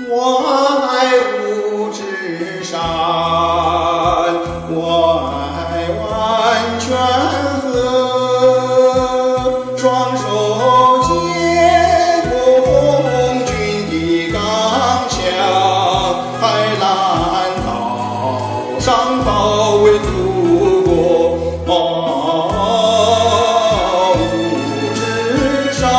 我爱五指山，我爱万泉河，双手接共军的钢枪，海蓝岛上保卫祖国。五指山，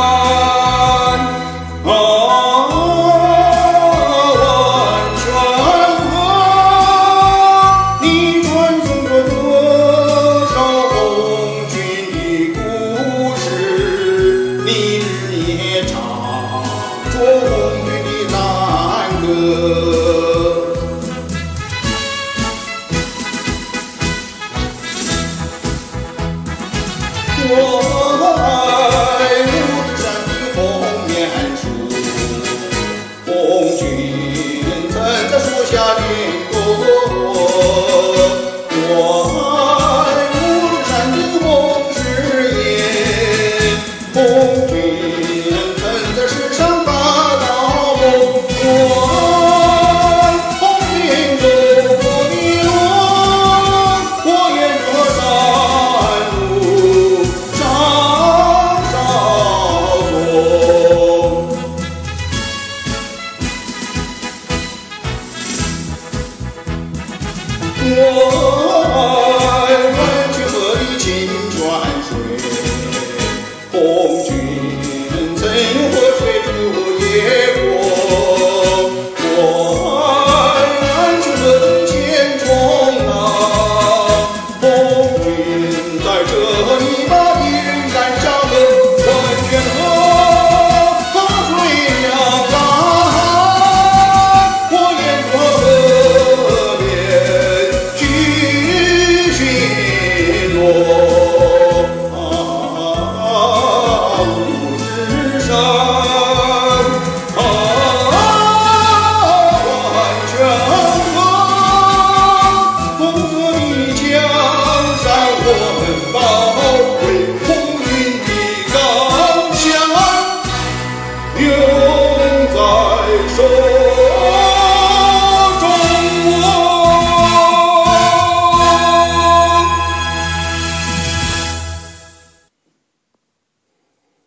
万泉河，你传颂过多少红军的故事？你日夜唱着红军的赞歌。我爱五指山的红棉树，红军曾在树下练过。我爱五指山的红誓言，红军曾在石上发到梦。我爱红军走过的路，我沿着山路上少走。我爱万泉河的清泉水，红军曾有